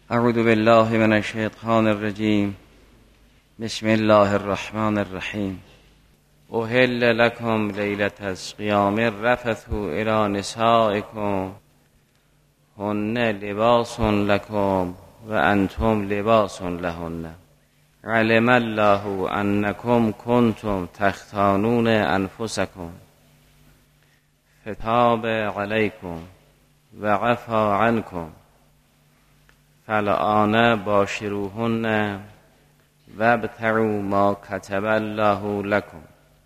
اعوذ بالله من الشیطان الرجیم. بسم الله الرحمن الرحیم. احل لکم لیلة الصیام الرفث الی نسائکم هن لباس لکم و انتم لباس لهن علم الله انکم کنتم تختانون انفسکم فتاب علیکم و عفا عنکم فالآن باشروهن وابتغوا ما کتب الله لکم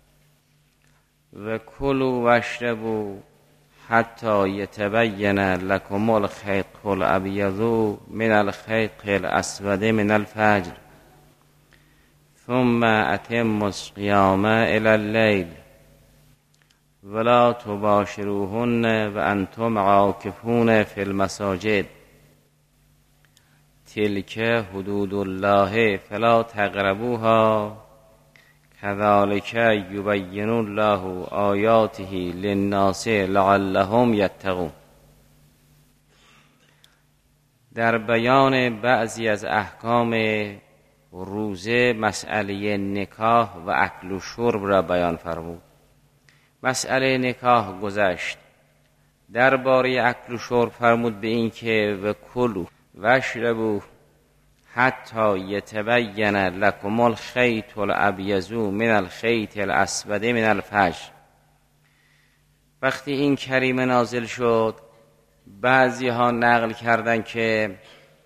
و کلوا واشربوا حتی یتبین لکم الخیط الابیض من الخیط الاسود من الفجر ثم اتموا الصیام الی اللیل ولا تباشروهن و انتم عاکفون فی المساجد تلک حدود الله فلا تقربوها كذلك يبين الله آیاته للناس لعلهم یتقون. در بیان بعضی از احکام روزه مسئله نکاح و اکل و شرب را بیان فرمود. مسئله نکاح گذشت. درباره اکل و شرب فرمود به این که و کلوا واشربوا حتی یتبین لکم الخیط الابیض من الخیط الاسود من الفجر. وقتی این کریمه نازل شد بعضی ها نقل کردن که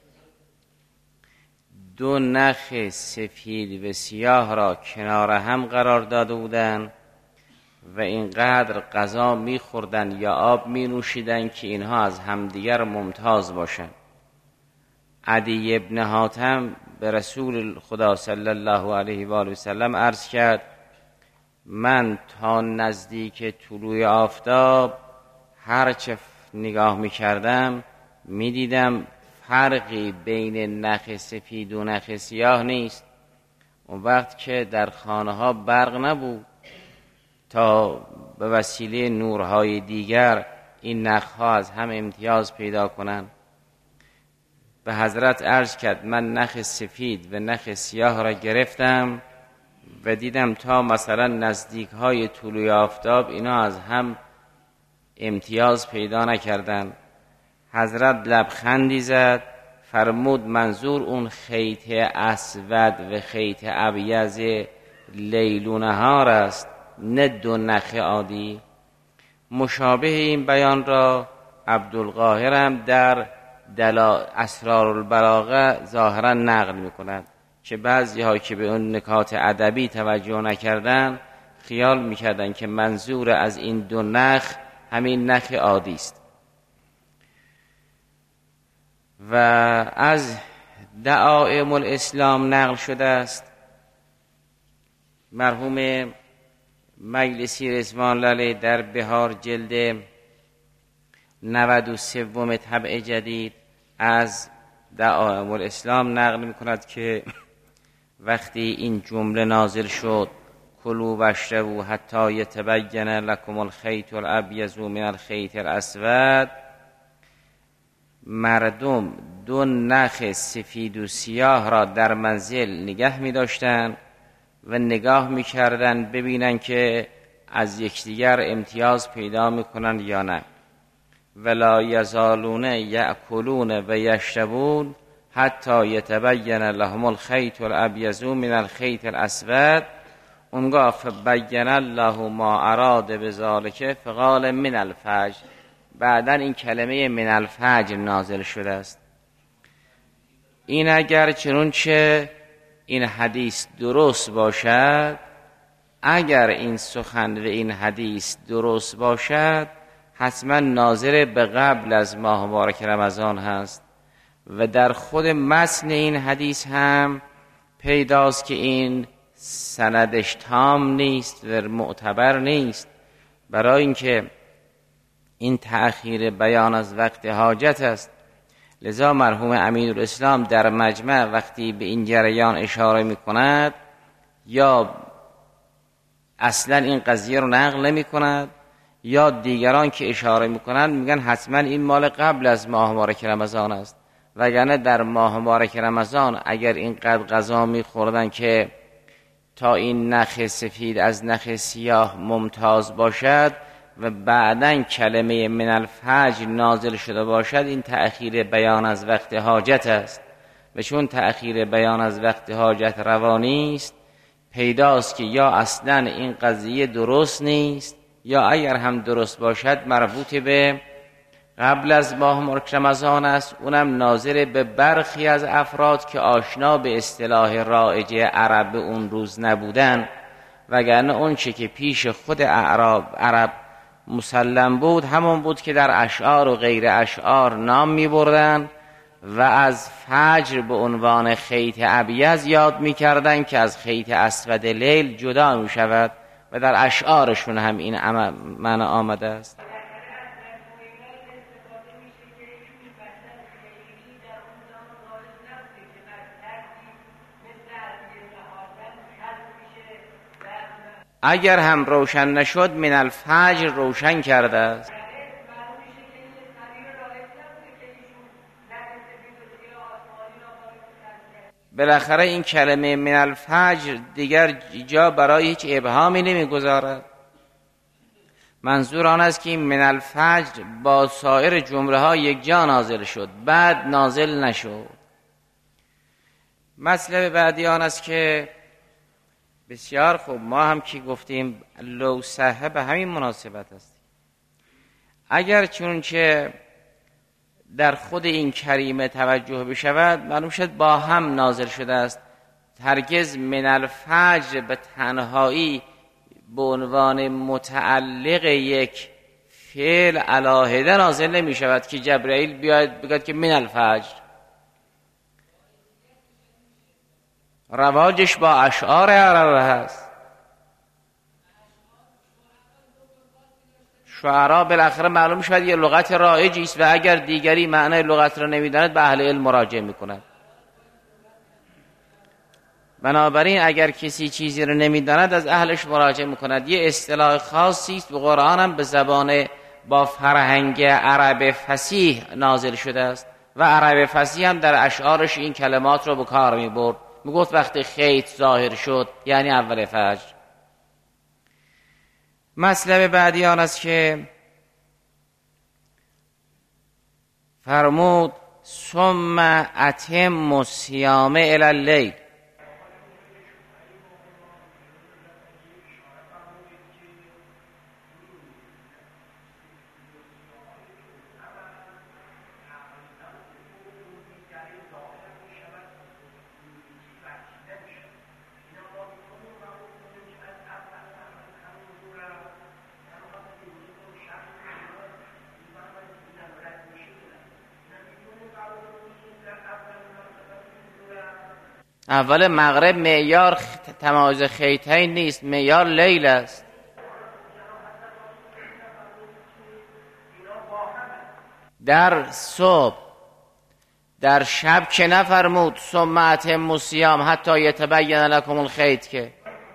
دو نخ سفید و سیاه را کنار هم قرار داده بودند و اینقدر غذا میخوردن یا آب می نوشیدن که اینها از همدیگر ممتاز باشند. عدی ابن حاتم به رسول خدا صلی الله علیه و آله و سلم عرض کرد من تا نزدیک طلوع آفتاب هرچه نگاه میکردم میدیدم فرقی بین نخ سفید و نخ سیاه نیست. اون وقت که در خانه ها برق نبود تا به وسیله نورهای دیگر این نخها از هم امتیاز پیدا کنند. به حضرت عرض کرد من نخ سفید و نخ سیاه را گرفتم و دیدم تا مثلا نزدیک های طلوع آفتاب اینا از هم امتیاز پیدا نکردن. حضرت لبخندی زد فرمود منظور اون خیط اسود و خیط ابیض لیل و نهار است نه دو نخ عادی. مشابه این بیان را عبدالقاهر هم در اسرار البلاغه ظاهرا نقل میکنند که بعضی ها که به اون نکات ادبی توجه نکردن خیال میکردن که منظور از این دو نخ همین نخ عادی است. و از دعائم الاسلام نقل شده است مرحوم مجلسی رضوان الله در بهار جلد 93 طبع جدید از دعائم الاسلام نقل میکند که وقتی این جمله نازل شد کلوا واشربوا حتی یتبین لکم الخیط الابیض من الخیط الاسود، مردم دو نخ سفید و سیاه را در منزل نگه می داشتن و نگاه می کردن ببینن که از یکدیگر امتیاز پیدا می کنن یا نه. ولا یزالون یأکلون و یشربون حتی یتبین لهم الخیط الابیض من الخیط الاسود. اونگاه فبین الله ما اراد بذلک فقال من الفجر. بعدا این کلمه من الفجر نازل شده است. این اگر چنانچه این حدیث درست باشد، اگر این سخن و این حدیث درست باشد حتما ناظر به قبل از ماه مبارک رمضان هست و در خود متن این حدیث هم پیداست که این سندش تام نیست و معتبر نیست، برای اینکه این تأخیر بیان از وقت حاجت است. لذا مرحوم امینالاسلام در مجمع وقتی به این جریان اشاره می کند یا اصلا این قضیه رو نقل نمی کند یا دیگران که اشاره می کنند میگن حتما این مال قبل از ماه مبارک رمضان است وگرنه در ماه مبارک رمضان اگر اینقدر غذا میخوردن که تا این نخ سفید از نخ سیاه ممتاز باشد و بعداً کلمه من الفجر نازل شده باشد، این تأخیر بیان از وقت حاجت است و چون تأخیر بیان از وقت حاجت روانی است، پیداست که یا اصلاً این قضیه درست نیست یا اگر هم درست باشد مربوط به قبل از ماه مبارک رمضان است، اونم ناظر به برخی از افراد که آشنا به اصطلاح رایج عرب اون روز نبودن، وگرنه اون چه که پیش خود عرب مسلم بود همون بود که در اشعار و غیر اشعار نام می بردن و از فجر به عنوان خیط ابیض یاد می کردن که از خیط اسود لیل جدا می شود و در اشعارشون هم این معنی آمده است. اگر هم روشن نشد من الفجر روشن کرده است. بالاخره این کلمه من الفجر دیگر جا برای هیچ ابهامی نمیگذارد. منظور آن است که من الفجر با سایر جمله ها یک جا نازل شد، بعد نازل نشد. مطلب بعدی آن است که بسیار خوب، ما هم که گفتیم لو صحه به همین مناسبت است. اگر چونچه در خود این کریمه توجه بشود معلوم شد با هم نازل شده است. هرگز من الفجر به تنهایی به عنوان متعلق یک فعل علاهده نازل نمی شود که جبرائیل بیاید بگوید که من الفجر. رواجش با اشعار عرب هست. شعرا بالاخره معلوم شد یه لغت رایجی است و اگر دیگری معنی لغت را نمیداند به اهل علم مراجعه میکند. بنابراین اگر کسی چیزی را نمیداند از اهلش مراجعه میکند. یه اصطلاح خاصی است و قرآن هم به زبان با فرهنگ عرب فصیح نازل شده است و عرب فصیح هم در اشعارش این کلمات را به کار میبرد. میگفت وقتی خیط ظاهر شد یعنی اول فجر. مطلب بعدی آن است که فرمود ثم اتم الصیام الی اللیل. اول مغرب معیار تمایز خیطین نیست، معیار لیل است. در صبح در شب که نفرمود ثم اتموا الصیام حتی یتبین لکم الخیط که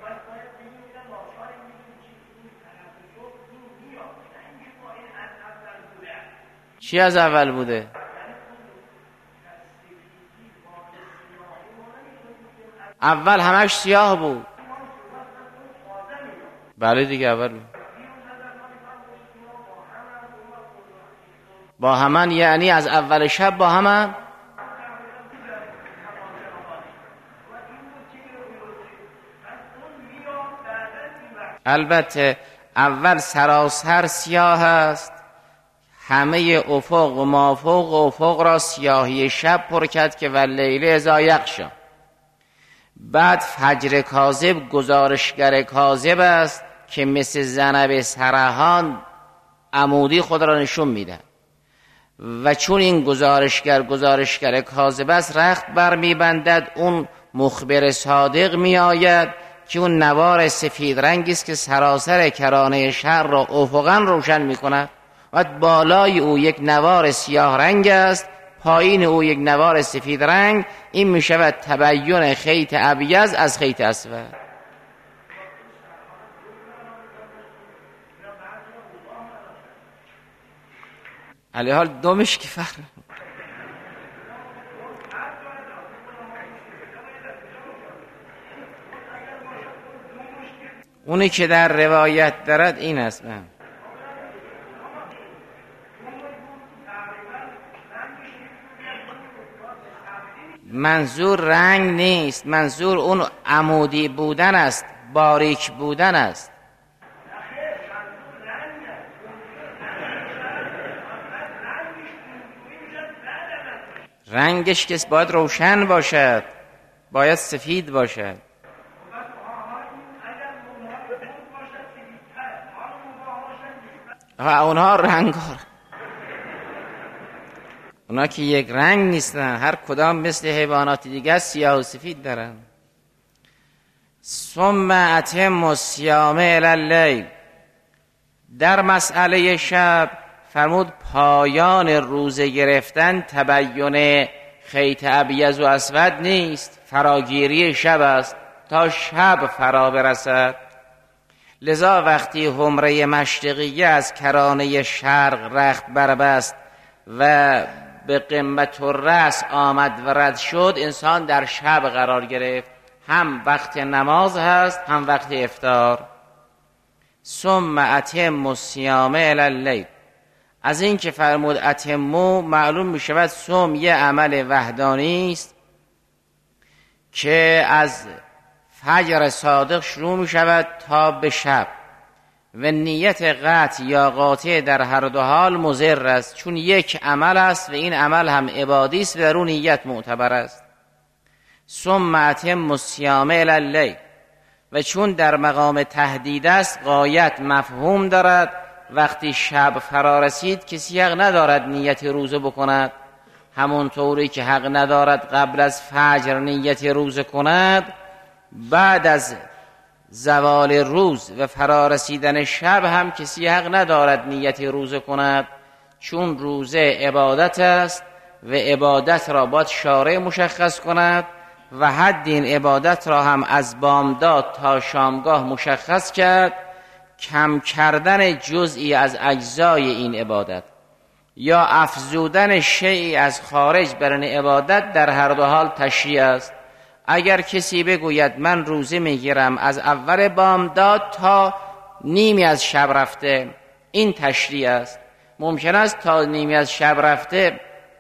چی از اول بوده؟ اول همش سیاه بود. بله دیگه اول با همان، یعنی از اول شب با همان. البته اول سراسر سیاه است، همه افق و مافوق افق را سیاهی شب پر کرد که واللیل اذا یغشی. بعد فجر کاذب گزارشگر کاذب است که مثل ذنب سرحان عمودی خود را نشون میده و چون این گزارشگر کاذب است رخت بر میبندد. اون مخبر صادق میآید که اون نوار سفید رنگی است که سراسر کرانه شهر را افقا روشن میکند و بالای او یک نوار سیاه رنگ است، پایین او یک نوار سفید رنگ. این می شود تبیین خیط ابیض از خیط اسود. علی حال دومش که فرق اونی که در روایت دارد این است. منظور رنگ نیست، منظور اون عمودی بودن است، باریک بودن است. رنگش که باید روشن باشد، باید سفید باشد. اونها رنگ، اونا که یک رنگ نیستن، هر کدام مثل حیوانات دیگه سیاه و سفید دارن. ثم اتم الصیام الی اللیل، در مسئله شب فرمود پایان روزه گرفتن تبین خیط ابیض و اسود نیست، فراگیری شب است تا شب فرا برسد. لذا وقتی حمره مشرقیه از کرانه شرق رخت بربست و به قمت الرأس آمد و رد شد، انسان در شب قرار گرفت، هم وقت نماز هست هم وقت افطار. ثم اتم الصیام الی اللیل، از این که فرمود اتمو معلوم می شود صوم یه عمل وحدانی است که از فجر صادق شروع می شود تا به شب و نیت قطع یا قاطع در هر دو حال مضر است، چون یک عمل است و این عمل هم عبادی است و در اون نیت معتبر است. ثم اتم الصیام الی اللیل، و چون در مقام تهدید است غایت مفهوم دارد. وقتی شب فرا رسید کسی حق ندارد نیت روزه بکند، همونطوری که حق ندارد قبل از فجر نیت روزه کند، بعد از زوال روز و فرا رسیدن شب هم کسی حق ندارد نیت روزه کند، چون روزه عبادت است و عبادت را باید شارع مشخص کند و حد این عبادت را هم از بامداد تا شامگاه مشخص کرد. کم کردن جزئی از اجزای این عبادت یا افزودن شیئی از خارج بر این عبادت در هر دو حال تشریع است. اگر کسی بگوید من روزه میگیرم از اول بامداد تا نیمی از شب رفته، این تشریع است. ممکن است تا نیمی از شب رفته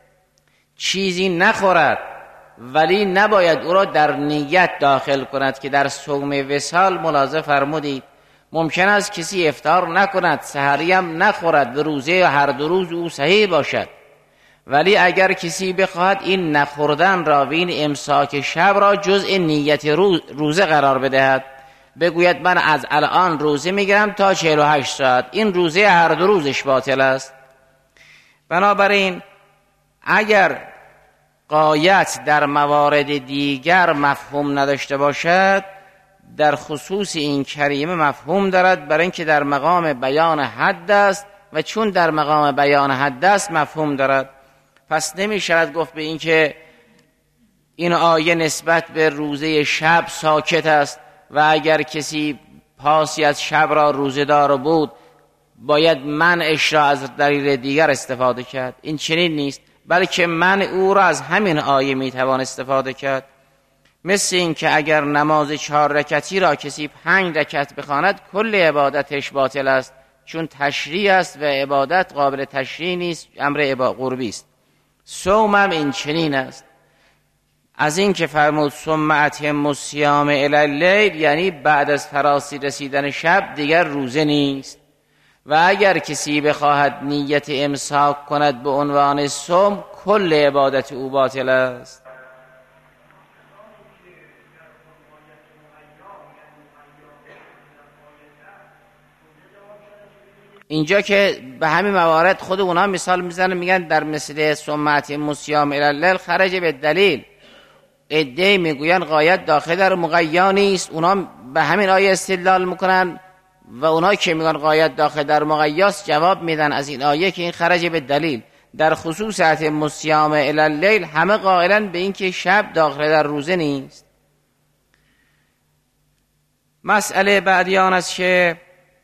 چیزی نخورد، ولی نباید او را در نیت داخل کند که در صوم وصال ملاحظه فرمودید ممکن است کسی افطار نکند، سحری هم نخورد و روزه هر دو روز او صحیح باشد، ولی اگر کسی بخواهد این نخوردن را و این امساک شب را جزء نیت روزه قرار بدهد، بگوید من از الان روزه میگیرم تا 48 ساعت، این روزه هر دو روزش باطل است. بنابراین اگر غایت در موارد دیگر مفهوم نداشته باشد، در خصوص این کریمه مفهوم دارد، برای اینکه در مقام بیان حد است و چون در مقام بیان حد است مفهوم دارد. پس نمی شود گفت به این که این آیه نسبت به روزه شب ساکت است و اگر کسی پاسی از شب را روزه دار بود باید منعش را از دلیل دیگر استفاده کرد. این چنین نیست، بلکه منع او را از همین آیه می توان استفاده کرد. مثل این که اگر نماز 4 رکعتی را کسی 5 رکعت بخواند کل عبادتش باطل است، چون تشریع است و عبادت قابل تشریع نیست، امر قربی است. صوم هم این چنین است. از این که فرمود ثم اتم الصیام الی اللیل، یعنی بعد از فراسی رسیدن شب دیگر روزه نیست و اگر کسی بخواهد نیت امساک کند به عنوان صوم کل عبادت او باطل است. اینجا که به همین موارد خود اونا مثال میزنن، میگن در مثل ثم اتم الصیام الی اللیل خرج به دلیل. عده‌ای میگوین غایت داخل در مقیا نیست، اونا به همین آیه استدلال میکنن و اونا که میگن غایت داخل در مقیاست جواب میدن از این آیه که این خرج به دلیل. در خصوص اتم الصیام الی اللیل همه قائلن به این که شب داخل در روزه نیست. مسئله بعدی آن است که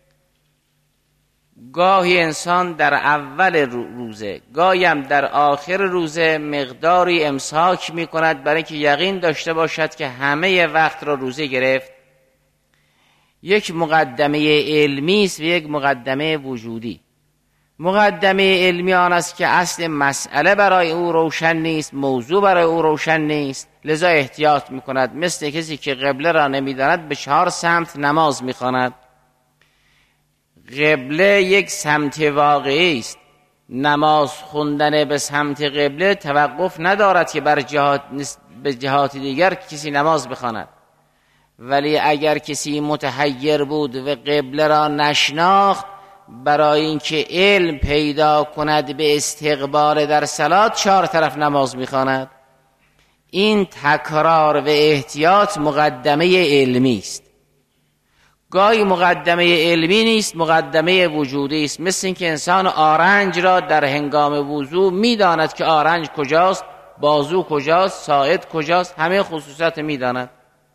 گاهی انسان در اول روزه گاهی هم در آخر روزه مقداری امساک می کند برای که یقین داشته باشد که همه وقت را روزه گرفت. یک مقدمه علمی است و یک مقدمه وجودی. مقدمه علمی آن است که اصل مسئله برای او روشن نیست، موضوع برای او روشن نیست، لذا احتیاط میکند. مثل کسی که قبله را نمیداند به 4 سمت نماز میخواند. قبله یک سمت واقعی است. نماز خوندن به سمت قبله توقف ندارد که به جهات دیگر کسی نماز بخواند. ولی اگر کسی متحیر بود و قبله را نشناخت، برای اینکه علم پیدا کند به استقبال در صلات 4 طرف نماز میخواند. این تکرار و احتیاط مقدمه علمی است. گاهی مقدمه علمی نیست، مقدمه وجودی است. مثل اینکه انسان آرنج را در هنگام وضو میداند که آرنج کجاست، بازو کجاست، ساعد کجاست، همه خصوصات میداند.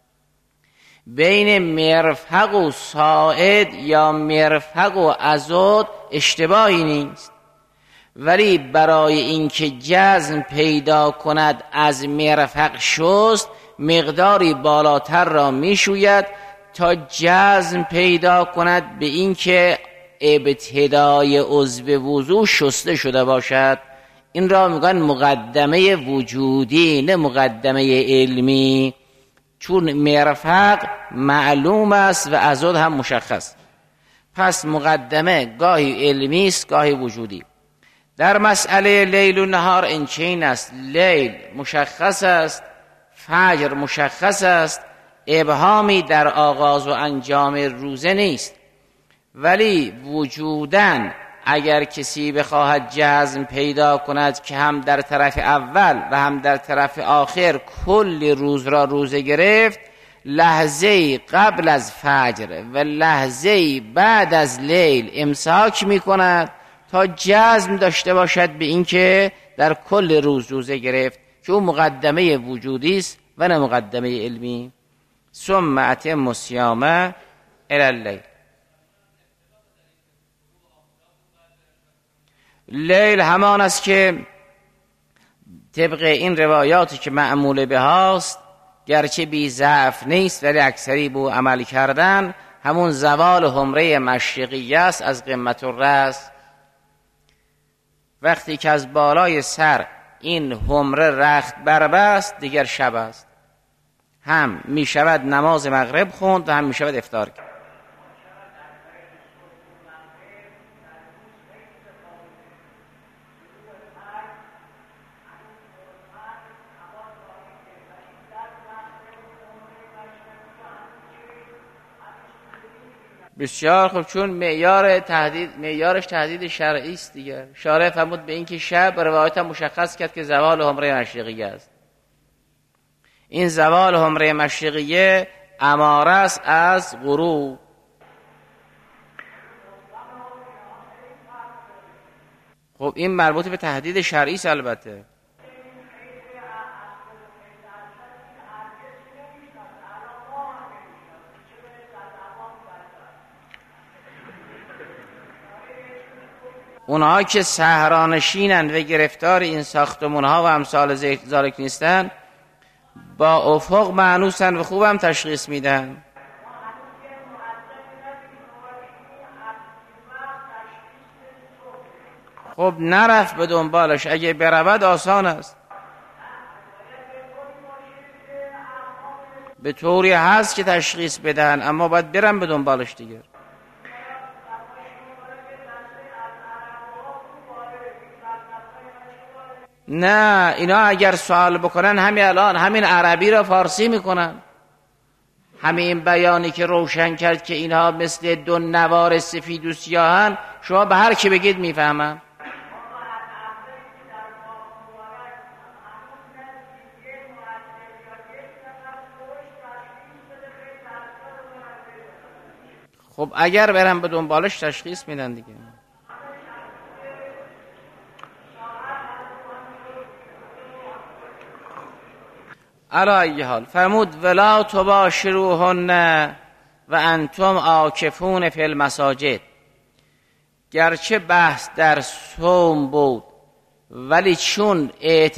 بین مرفق و ساعد یا مرفق و عضد اشتباهی نیست، ولی برای اینکه جزم پیدا کند از مرفق شست، مقداری بالاتر را میشوید تا جزم پیدا کند به اینکه ابتدای عضو وضو شسته شده باشد. این را میگن مقدمه وجودی، نه مقدمه علمی، چون مرفق معلوم است و عضد هم مشخص. پس مقدمه گاهی علمی است گاهی وجودی. در مسئله لیل و نهار این چین است. لیل مشخص است، فجر مشخص است، ابهامی در آغاز و انجام روزه نیست. ولی وجوداً اگر کسی بخواهد جزم پیدا کند که هم در طرف اول و هم در طرف آخر کل روز را روزه گرفت، لحظه قبل از فجر و لحظه بعد از لیل امساک می کند تا جزم داشته باشد به اینکه در کل روز روزه گرفت، که اون مقدمه وجودی است و نه مقدمه علمی. ثم اتم الصیام الی اللیل. لیل همان است که طبق این روایاتی که معمول به هاست، گرچه بی ضعف نیست ولی اکثری به عمل کردن، همون زوال حمره مشرقی است از قمة الرأس. وقتی که از بالای سر این حمره رخت بربست دیگر شب است. هم می شود نماز مغرب خوند و هم می شود افطار کرد. بسیار خوب، چون معیارش تهدید شرعی است دیگه. شارع فرمود به این که شب روایت مشخص کرد که زوال حمره مشرقیه است. این زوال حمره مشرقیه اماره است از غروب. خب این مربوط به تهدید شرعی است البته. اونها که صحرانشینند و گرفتار این ساختمانها و امثال ذالک نیستند، با افق مانوسند و خوبم تشخیص میدن. خب نرفت به دنبالش، اگه برود آسان است. به طوری هست که تشخیص بدن، اما باید برم به دنبالش دیگر. نه، اینا اگر سوال بکنن همین الان همین عربی را فارسی میکنن. همین بیانی که روشن کرد که اینها مثل 2 نوار سفید و سیاهن، شما به هر کی بگید میفهمن. خب اگر برن به دنبالش تشخیص میدن دیگه. علی ای حال فرمود ولا تباشروهن و انتم عاکفون فی المساجد. گرچه بحث در صوم بود، ولی چون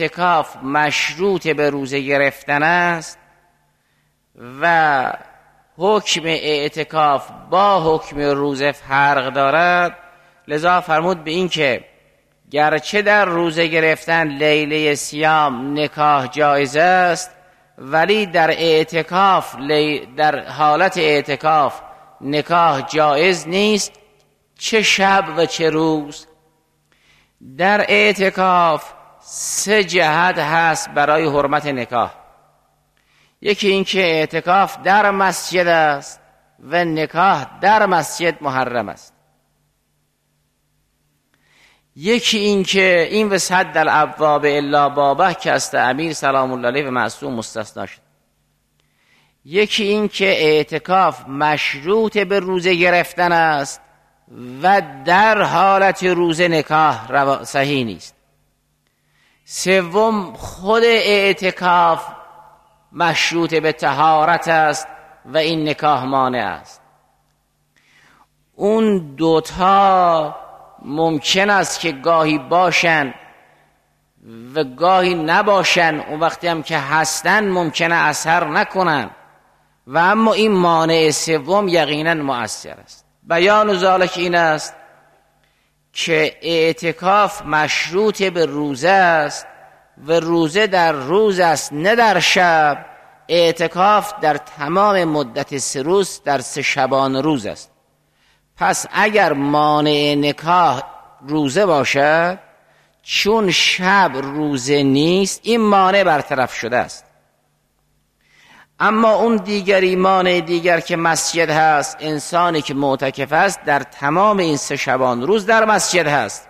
اعتکاف مشروط به روزه گرفتن است و حکم اعتکاف با حکم روزه فرق دارد، لذا فرمود به این که گرچه در روزه گرفتن لیله صیام نکاح جایز است، ولی در اعتکاف در حالت اعتکاف نکاح جایز نیست، چه شب و چه روز. در اعتکاف 3 جهت هست برای حرمت نکاح. یکی این که اعتکاف در مسجد است و نکاح در مسجد محرم است. یکی این که این وسط در الابواب الا بابه که است امیر سلام الله علیه و معصوم مستثنا شد. یکی این که اعتکاف مشروط به روزه گرفتن است و در حالت روزه نکاح صحیح نیست. سوم خود اعتکاف مشروط به طهارت است و این نکاح مانع است. اون دوتا ممکن است که گاهی باشن و گاهی نباشن، اون وقتی هم که هستن ممکنه اثر نکنن، و اما این مانع سوم یقینا مؤثر است. بیان ذالک این است که اعتکاف مشروط به روزه است و روزه در روز است نه در شب. اعتکاف در تمام مدت 3 روز در 3 شبان روز است. پس اگر مانع نکاح روزه باشد، چون شب روزه نیست، این مانع برطرف شده است. اما اون دیگری مانع دیگر که مسجد هست، انسانی که معتکف است در تمام این 3 شبان روز در مسجد هست،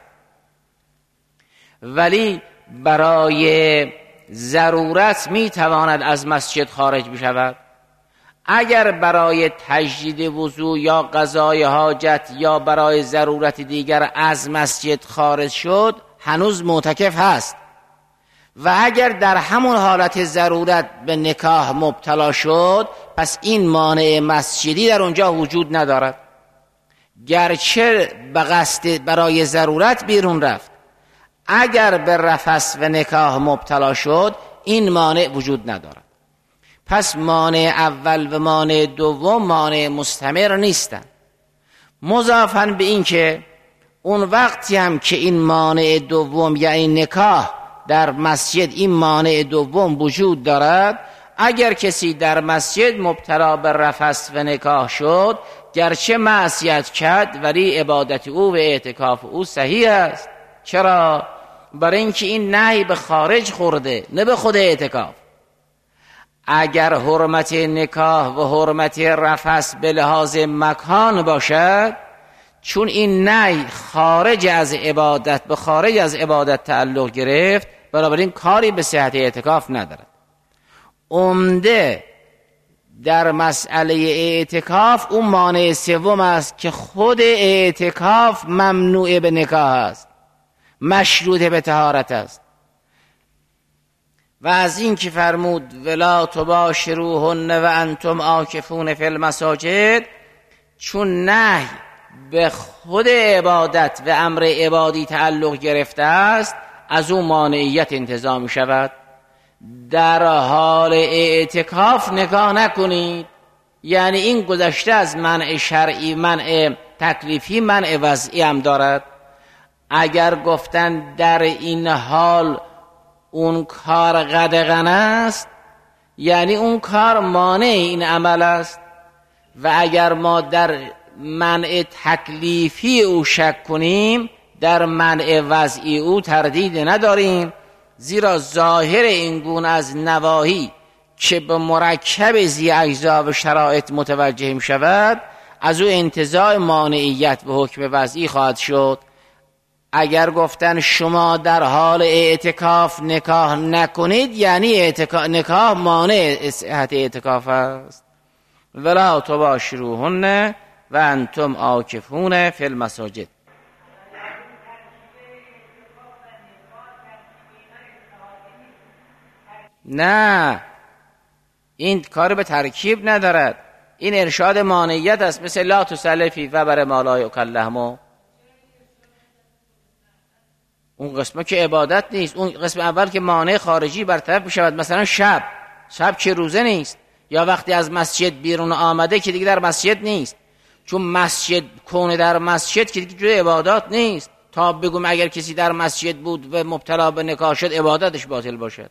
ولی برای ضرورت میتواند از مسجد خارج بشود. اگر برای تجدید وضو یا قضای حاجت یا برای ضرورت دیگر از مسجد خارج شد، هنوز معتکف هست. و اگر در همون حالت ضرورت به نکاح مبتلا شد، پس این مانع مسجدی در اونجا وجود ندارد. گرچه به قصد برای ضرورت بیرون رفت، اگر به رفث و نکاح مبتلا شد، این مانع وجود ندارد. پس مانع اول و مانع دوم مانع مستمر نیستند. مضافاً به این که اون وقتی هم که این مانع دوم یعنی نکاح در مسجد، این مانع دوم وجود دارد، اگر کسی در مسجد مبتلا به رفث و نکاح شد، گرچه معصیت کرد ولی عبادت او و اعتکاف او صحیح است. چرا؟ برای اینکه این نهی به خارج خورده، نه به خود اعتکاف. اگر حرمت نکاح و حرمت رفث به لحاظ مکان باشد، چون این نهی خارج از عبادت به خارج از عبادت تعلق گرفت، بنابراین کاری به صحت اعتکاف ندارد. عمده در مسئله اعتکاف اون مانع سوم است که خود اعتکاف ممنوع به نکاح است، مشروط به طهارت است. و از این که فرمود ولا تباشروهن و انتم عاکفون فی المساجد، چون نهی به خود عبادت و امر عبادی تعلق گرفته است، از اون مانعیت انتزاع می شود. در حال اعتکاف نکاح نکنید، یعنی این گذشته از منع شرعی، منع تکلیفی، منع وضعی هم دارد. اگر گفتن در این حال اون کار قدغن است، یعنی اون کار مانع این عمل است. و اگر ما در منع تکلیفی او شک کنیم، در منع وضعی او تردید نداریم، زیرا ظاهر این گونه از نواهی که به مرکب ذی اجزا و شرایط متوجه می شود، از او انتزاع مانعیت به حکم وضعی خواهد شد. اگر گفتن شما در حال اعتکاف نکاح نکنید، یعنی نکاح مانع صحت اعتکاف است. ولا تباشروهن و انتم عاکفون فی المساجد. نه، این کار به ترکیب ندارد، این ارشاد مانعیت است. مثل لا تصلی فی وبر ما لا یؤکل لحمه، اون قسمه که عبادت نیست. اون قسم اول که مانع خارجی برطرف می شود، مثلا شب که روزه نیست، یا وقتی از مسجد بیرون آمده که دیگه در مسجد نیست، چون مسجد کونه در مسجد که دیگه جای عبادات نیست. تا بگم اگر کسی در مسجد بود و مبتلا به نکاح شد عبادتش باطل باشد.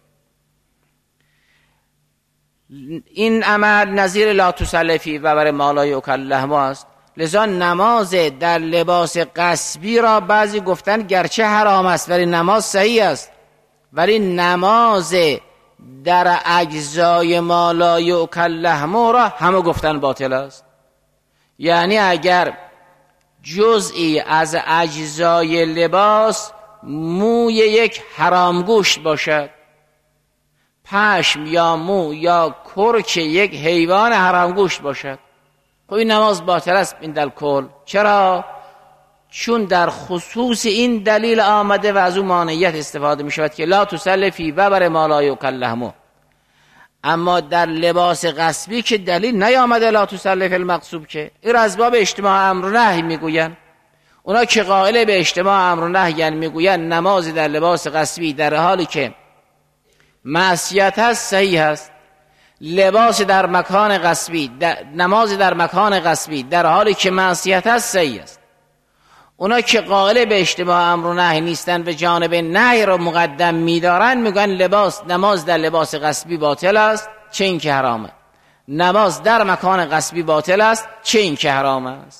این عمل نظیر لا تصلی فی و بر ما لا یؤکل لحمه است. لذا نماز در لباس غصبی را بعضی گفتن گرچه حرام است ولی نماز صحیح است، ولی نماز در اجزای ما لا یؤکل لحمه را همه گفتن باطل است. یعنی اگر جزئی از اجزای لباس موی یک حرام گوشت باشد، پشم یا مو یا کرک یک حیوان حرام گوشت باشد، خب این نماز باطل است این در کل. چرا؟ چون در خصوص این دلیل آمده و از اون مانعیت استفاده می شود که لا تصلی فی و بر ما لا یؤکل لحمه. اما در لباس غصبی که دلیل نیامده لا تصلی فی المغصوب، که این از باب اجتماع امر و نهی میگوین. اونا که قائل به اجتماع امر و نهی یعنی میگوین نماز در لباس غصبی در حالی که معصیت هست صحیح است، لباس در مکان غصبی نماز در مکان غصبی در حالی که معصیت هست صحیح است. اونا که قائل به اجتماع امر و نهی نیستن و جانب نهی را مقدم می‌دارن میگن نماز در لباس غصبی باطل است چه این که حرامه، نماز در مکان غصبی باطل است چه این که حرام است.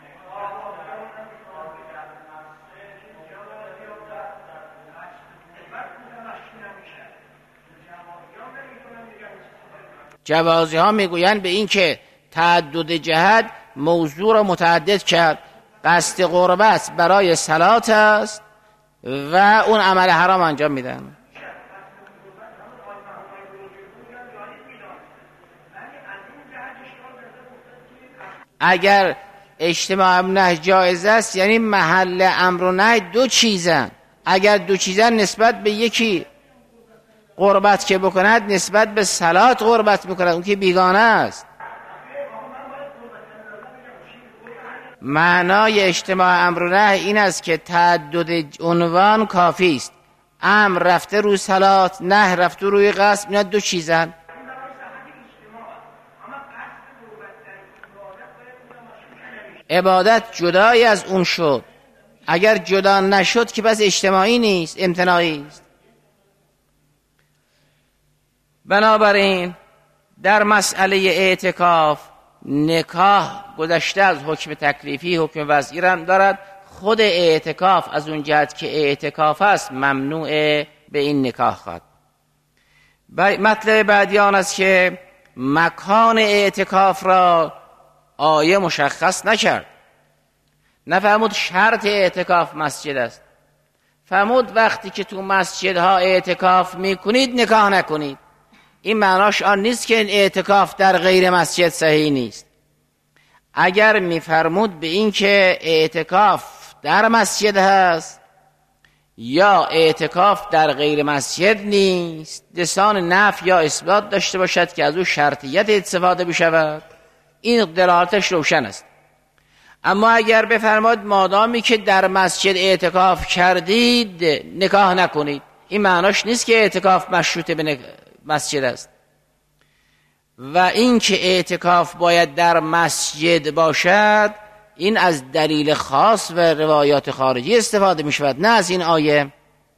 جوازی ها میگوین به این که تعدد جهت موضوع را متعدد کرد، قصد قربت برای صلات است و اون عمل حرام انجام میدن. اگر اجتماع امر نهی جایز است یعنی محل امر و نهی دو چیزن. اگر دو چیزن نسبت به یکی قربت که بکند نسبت به صلات قربت بکند، اون که بیگانه است. معنای اجتماع امر و نهی این است که تعدد عنوان کافی است. امر رفته روی صلات، نهی رفته روی قصد، اینا دو چیزن. عبادت جدای از اون شد، اگر جدا نشد که بس اجتماعی نیست، امتناعی است. بنابراین در مسئله اعتکاف نکاح گذشته از حکم تکلیفی حکم وضعی هم دارد. خود اعتکاف از اون جهت که اعتکاف است ممنوع به این نکاح خواهد. مطلب بعدی آن است که مکان اعتکاف را آیه مشخص نکرد. نفرمود شرط اعتکاف مسجد است، فرمود وقتی که تو مسجدها اعتکاف میکنید نکاح نکنید. این معناش آن نیست که این اعتکاف در غیر مسجد صحیح نیست. اگر میفرمود به این که اعتکاف در مسجد هست یا اعتکاف در غیر مسجد نیست، لسان نفی یا اثبات داشته باشد که از او شرطیت استفاده بشود، این دلالتش روشن است. اما اگر بفرماد مادامی که در مسجد اعتکاف کردید نکاح نکنید، این معناش نیست که اعتکاف مشروط به مسجد است. و این که اعتکاف باید در مسجد باشد این از دلیل خاص و روایات خارجی استفاده می شود، نه از این آیه.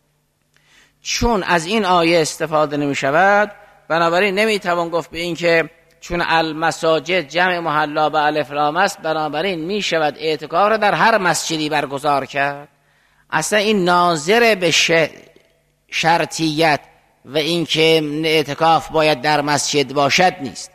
چون از این آیه استفاده نمی شود بنابراین نمی توان گفت به این که چون المساجد جمع محلا به الف لام است بنابراین می شود اعتکاف را در هر مسجدی برگزار کرد. اصلا این ناظر به شرطیت و اینکه اعتکاف باید در مسجد باشد نیست.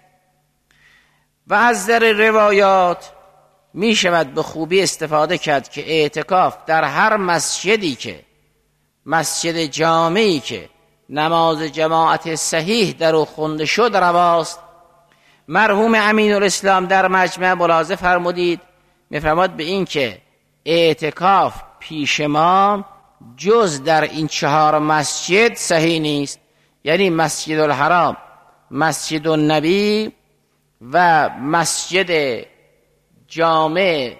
و از در روایات می شود به خوبی استفاده کرد که اعتکاف در هر مسجدی که مسجد جامعی که نماز جماعت صحیح در او خونده شد رواست. مرحوم امین الاسلام در مجمع ملاحظه فرمودید، میفرماد به این که اعتکاف پیش ما جز در این 4 مسجد صحیح نیست، یعنی مسجد الحرام، مسجد النبی و مسجد جامع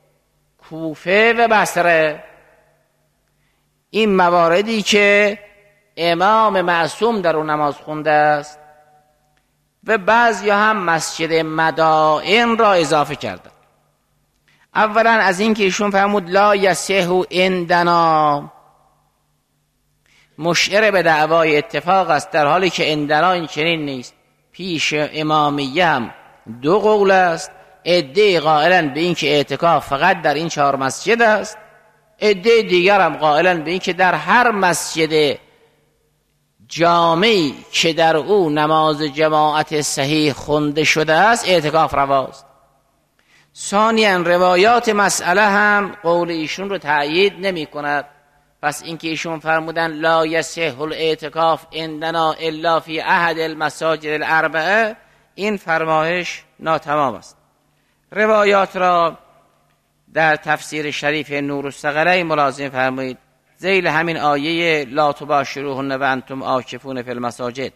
کوفه و بصره. این مواردی که امام معصوم در اون نماز خونده است و بعضی هم مسجد مدائن را اضافه کردن. اولا از این که ایشون فرمود لا یصح عندنا، مشعر به دعوای اتفاق است، در حالی که عندنا این چنین نیست. پیش امامیه هم دو قول است، عده قائلن به این که اعتکاف فقط در این 4 مسجد است، عده دیگر هم قائلن به این که در هر مسجد جامعی که در او نماز جماعت صحیح خونده شده است اعتکاف رواست. ثانیاً روایات مسئله هم قول ایشون رو تأیید نمی کند. پس اینکه ایشون فرمودن لا یصح الاعتکاف عندنا الا فی احد المساجد الاربعه، این فرمایش ناتمام است. روایات را در تفسیر شریف نور الثقلین ملاحظه فرمایید، ذیل همین آیه لا تباشروهن و انتم عاکفون فی المساجد.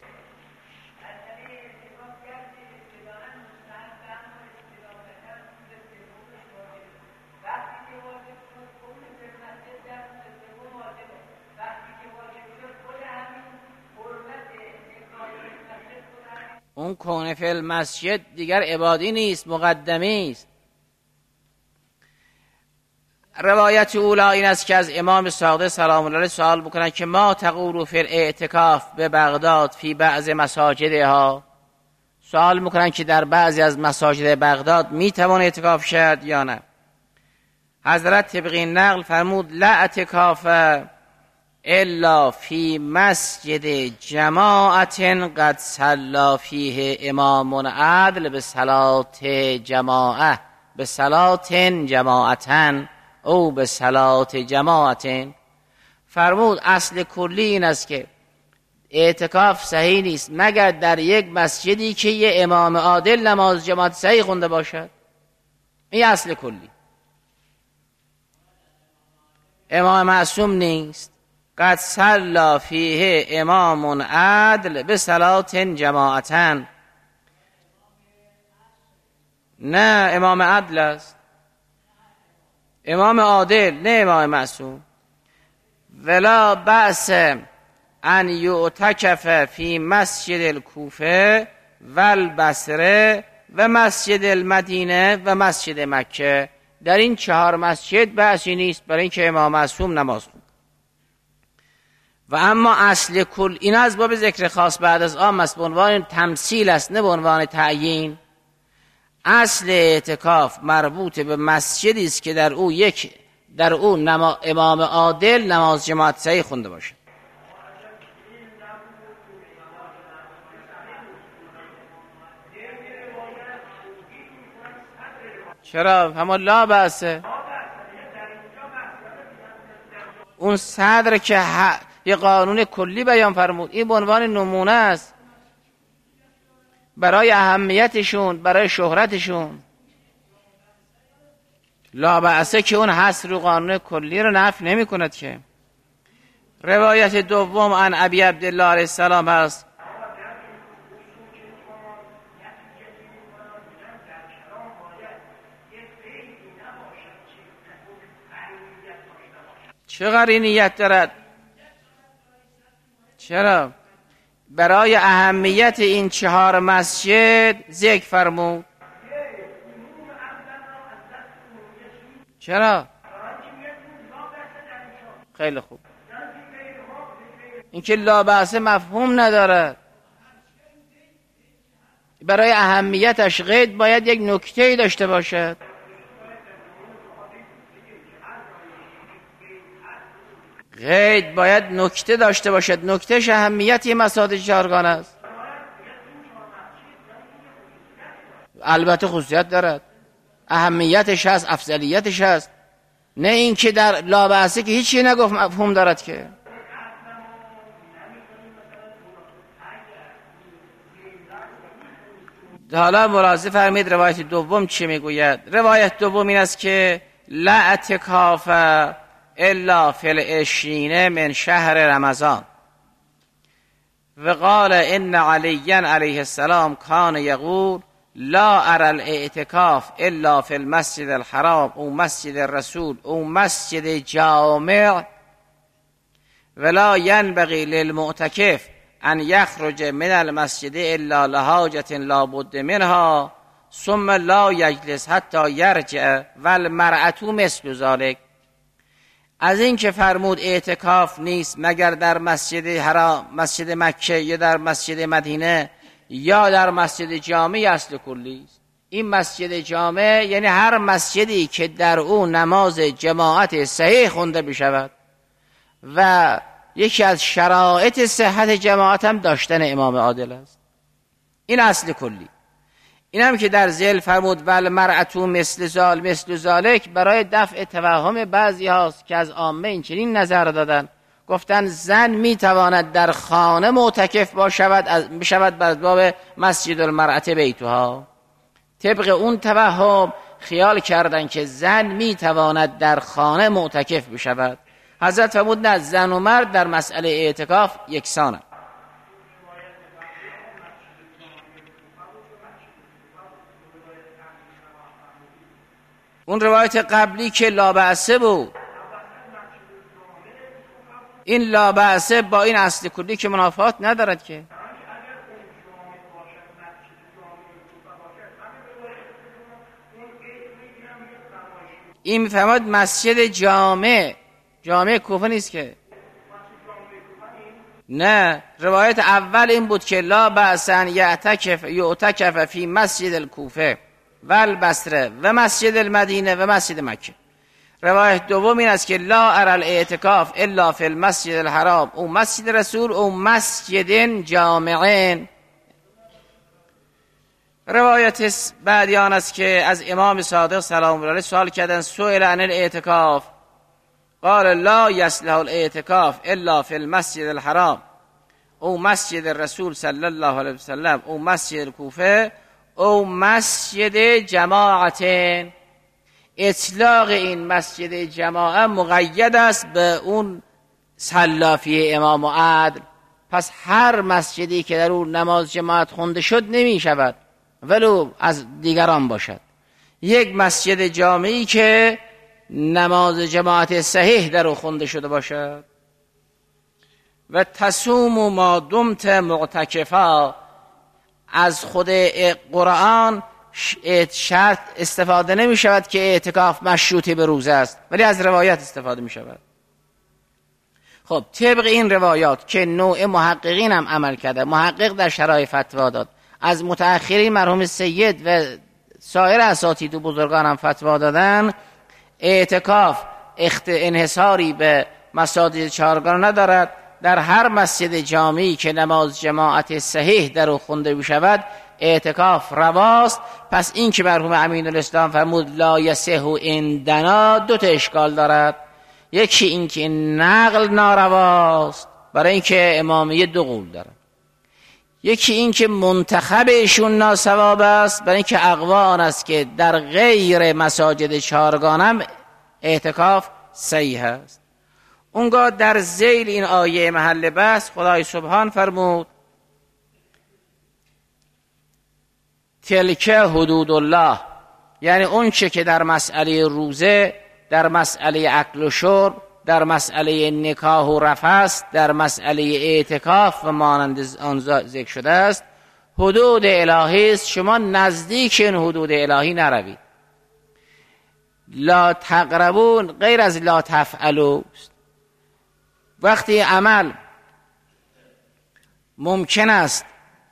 اون کون فی المسجد دیگر عبادی نیست، مقدمی است. روایت اولا این است که از امام صادق سلام الله علیه سوال بکنن که ما تقول فی الاعتکاف به بغداد فی بعض مساجدها، سوال میکنن که در بعضی از مساجد بغداد میتوان اعتکاف شد یا نه. حضرت طبق این نقل فرمود لا اعتکاف الا فی مسجد جماعت قد صلی فیه امام عدل به صلات جماعه، به صلات جماعتن او به صلات جماعتن. فرمود اصل کلی این است که اعتکاف صحیح نیست مگر در یک مسجدی که یه امام عادل نماز جماعت صحیح خونده باشد. این اصل کلی. امام معصوم نیست. قد صلی فیه امام عدل به صلات جماعتن، نه امام عدل است، امام عادل، نه امام معصوم. ولا بأس ان یعتکف فی مسجد الکوفه و البصره و مسجد المدینه و مسجد مکه. در این 4 مسجد بأسی نیست برای اینکه امام معصوم نماز خوند. و اما اصل کل این از باب ذکر خاص بعد از عام است، به عنوان تمثیل است نه به عنوان تعیین. اصل اعتکاف مربوط به مسجدی است که در او امام عادل نماز جماعت صحیح خونده باشه. چرا؟ همون لا بأسه. اون صدر که یه قانون کلی بیان فرمود، این به عنوان نمونه است برای اهمیتشون، برای شهرتشون. لا بأسه که اون حصر رو قانون کلی رو نفی نمی کند که. روایت دوم عن ابی عبدالله علیه السلام هست چه قرینیت دارد؟ چرا؟ برای اهمیت این 4 مسجد ذکر فرمود. چرا؟ خیلی خوب. این که لا بأس مفهوم ندارد. برای اهمیتش قید باید یک نکته‌ای داشته باشد. قید باید نکته داشته باشد. نکتهش اهمیتی مساجد 4 است. البته خصوصیت دارد، اهمیتش هست، افضلیتش هست، نه این که در لا بأسه که هیچی نگفت مفهوم دارد که. حالا ملاحظه فرمید روایت دوم چی میگوید. روایت دوم این است که لا اعتکاف الا فی العشرین من شهر رمضان. و قال ان علی علیه السلام کان یقول لا ارى الاعتکاف الا فی المسجد الحرام او مسجد الرسول او مسجد جامع ولا ینبغی للمعتکف ان یخرج من المسجد الا لحاجة لا بد منها ثم لا یجلس حتی یرجع والمرأة مثل ذلک. از این که فرمود اعتکاف نیست مگر در مسجد حرام، مسجد مکه یا در مسجد مدینه یا در مسجد جامع اصل کلی است. این مسجد جامع یعنی هر مسجدی که در او نماز جماعت صحیح خونده بشود و یکی از شرایط صحت جماعت هم داشتن امام عادل است. این اصل کلی. این هم که در ذیل فرمود والمرأة مثل ذالک برای دفع توهم بعضی هاست که از عامه این چنین نظر دادن، گفتن زن میتواند در خانه معتکف بشود بر باب مسجد المرأة بیتها. طبق اون توهم خیال کردن که زن میتواند در خانه معتکف بشود. حضرت فرمود نه، زن و مرد در مسئله اعتکاف یکسانند. اون روایت قبلی که لابعثه بود، این لابعثه با این اصل کلی که منافات ندارد که. این میفهمد مسجد جامع کوفه نیست که. نه، روایت اول این بود که لا بأس ان یعتکف فی مسجد الکوفه و البصره و مسجد المدینه و مسجد مکه. روایت دوم این است که لا ارى الاعتکاف الا فی المسجد الحرام او مسجد رسول او مسجد جامعین. روایت بعدی آن است که از امام صادق سلام الله علیه سوال کردن سئل عن الاعتکاف قال لا یصلح الاعتکاف الا فی المسجد الحرام او مسجد رسول صلی الله علیه وسلم او مسجد کوفه او مسجد جماعتین. اطلاق این مسجد جماعه مقید است به اون سلافی امام و عدل. پس هر مسجدی که در اون نماز جماعت خونده شد نمی شود ولو از دیگران باشد. یک مسجد جامعی که نماز جماعت صحیح در او خونده شده باشد. و تصوم ما دمت معتکفا، از خود قرآن شرط استفاده نمی شود که اعتکاف مشروطی به روزه است، ولی از روایت استفاده می شود. خب طبق این روایات که نوع محققین هم عمل کرده، محقق در شرایط فتوا داد، از متأخرین مرحوم سید و سایر اساتید و بزرگان هم فتوا دادن، اعتکاف انحصاری به مساجد چهارگانه ندارد. در هر مسجد جامعی که نماز جماعت صحیح در او خونده بشود اعتکاف رواست. پس این که مرحوم امین الاسلام فرمود لا یصح عندنا دو تا اشکال دارد. یکی این که نقل نارواست برای اینکه امامیه دو قول داره، یکی این که منتخب ایشون ناصواب است برای اینکه اقوال است که در غیر مساجد چهارگانه اعتکاف صحیح است. اونگاه در ذیل این آیه محل بحث خدای سبحان فرمود تلک حدود الله، یعنی اون چه که در مسئله روزه، در مسئله اکل و شرب، در مسئله نکاح و رفث، در مسئله اعتکاف و مانند آن ذکر شده است حدود الهی است. شما نزدیک این حدود الهی نروید. لا تقربون غیر از لا تفعلوا است. وقتی عمل ممکن است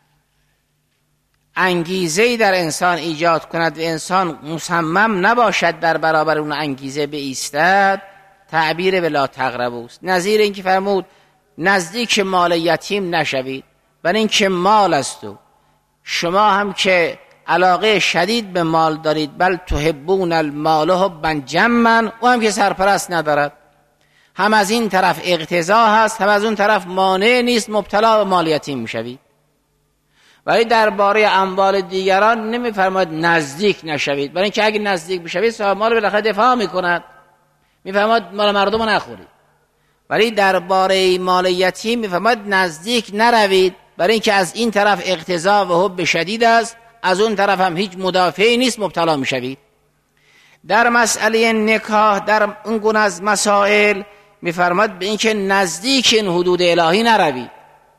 انگیزه‌ای در انسان ایجاد کند و انسان مصمم نباشد در برابر اون انگیزه بایستد، تعبیر به لا تقربوا است. نظیر این که فرمود نزدیک مال یتیم نشوید، برای این که مال است و شما هم که علاقه شدید به مال دارید، بل تحبون المال حبا جما، او هم که سرپرست ندارد، هم از این طرف اقتضا هست هم از اون طرف مانع نیست، مبتلا به مال یتیم میشوید. ولی درباره اموال دیگران نمیفرماید نزدیک نشوید، برای اینکه اگه نزدیک بشوید صاحب مال بالاخره دفاع میکند، میفرماید مال مردم رو نخورید. ولی درباره مال یتیم میفرماید نزدیک نروید، برای اینکه از این طرف اقتضا و حب شدید است، از اون طرف هم هیچ مدافعی نیست، مبتلا میشوید. در مسئله نکاح در اون گونه از مسائل میفرماید به اینکه نزدیک این حدود الهی نروید.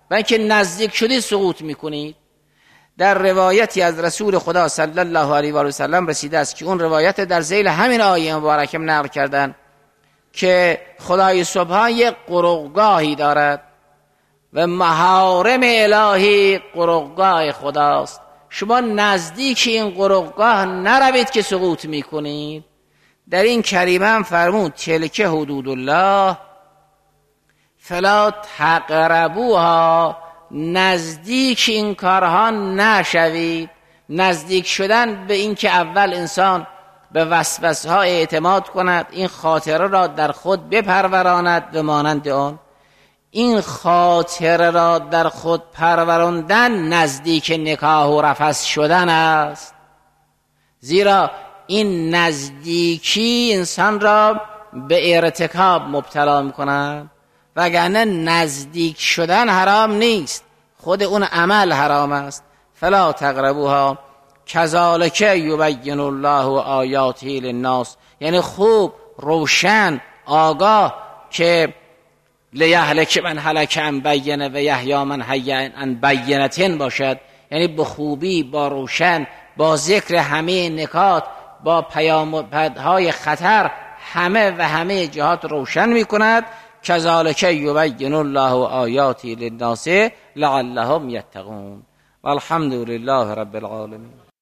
و اینکه نزدیک شدید سقوط میکنید. در روایتی از رسول خدا صلی الله علیه و آله و سلم رسیده است که اون روایت در ذیل همین آیه مبارکه نقل کردن که خدای سبحان یک قرقگاهی دارد و محارم الهی قرقگاه خداست. شما نزدیک این قرقگاه نروید که سقوط میکنید. در این کریمه هم فرمود تلک حدود الله فلا تقربوها، نزدیک این کارها نشوید. نزدیک شدن به این که اول انسان به وسوسه ها اعتماد کند، این خاطره را در خود بپروراند و مانند آن. این خاطره را در خود پروراندن نزدیک نکاح و رفث شدن است، زیرا این نزدیکی انسان را به ارتکاب مبتلا می‌کند، وگرنه نزدیک شدن حرام نیست، خود اون عمل حرام است. فلا تقربوها کذالک یبین الله آیاته للناس، یعنی خوب روشن آگاه که لیهلک من هلک عن بینه و یحیی من حی عن بینة باشد، یعنی به خوبی با روشن با ذکر همه نکات با پیامدهای خطر همه جهات روشن میکند. کذالک یبین الله آیاته للناس لعلهم یتقون. والحمد لله رب العالمین.